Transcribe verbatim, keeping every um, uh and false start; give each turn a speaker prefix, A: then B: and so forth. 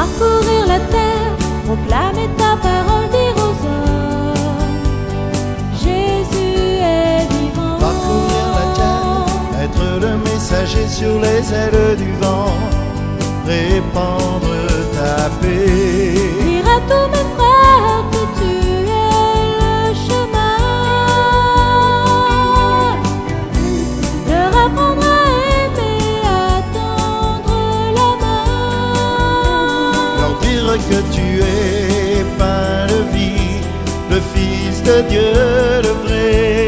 A: parcourir la terre, proclamer ta parole, dire aux hommes, Jésus est vivant.
B: Parcourir la terre, être le messager sur les ailes du vent, répandre ta paix.
A: Dire à tous mes frères que tu es le chemin, leur apprendre à aimer, à tendre la main.
B: Leur dire que tu es pain de vie, le Fils de Dieu, le vrai.